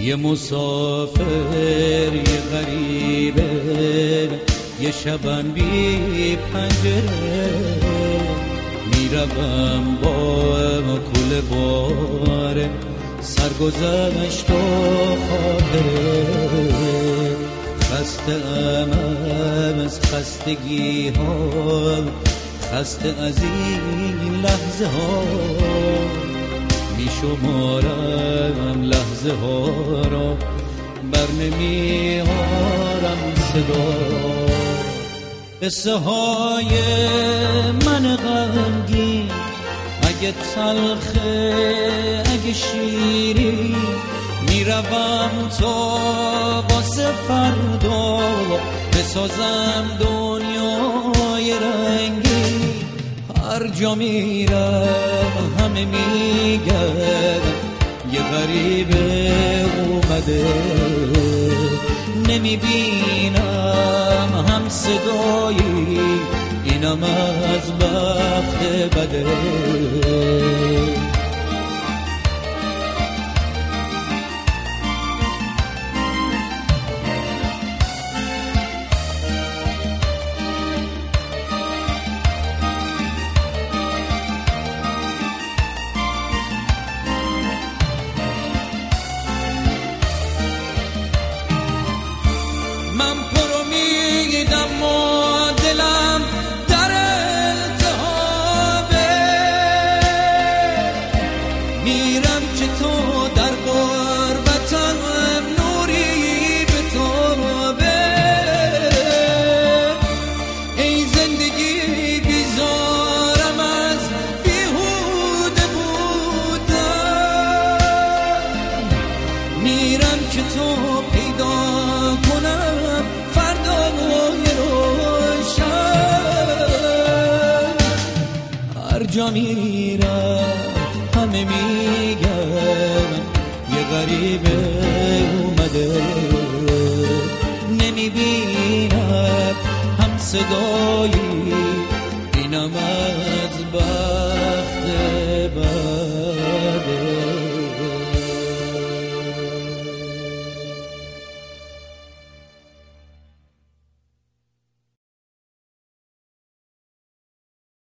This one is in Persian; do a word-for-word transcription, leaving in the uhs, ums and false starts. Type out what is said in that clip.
یه مسافر یه غریبه، یه شبم بی پنجره، میروم با کل باره، سرگذشت و خاطره. خسته ام از خستگی ها، خسته از این لحظه ها، می شمارم لحظه ها را، بر نمی آرم صدا. قصه های من غمگین، اگه تلخه اگه شیری، میروم تا واسه فردا بسازم دنیای رنگی. هر جا میرم همه میگن یه غریبه اومده، نمیبینم هم صدایی، اینم از بخت بده. من پرو میدم و دلم در التهابه، میرم که تو در غربتم نوری به تابه. ای زندگی بیزارم از بیهوده بودم، میرم که تو پیدا کنم فردای روشن. هر جا میرم همه میگن یه غریبه اومده، نمیبینم هم صدایی، اینم از بر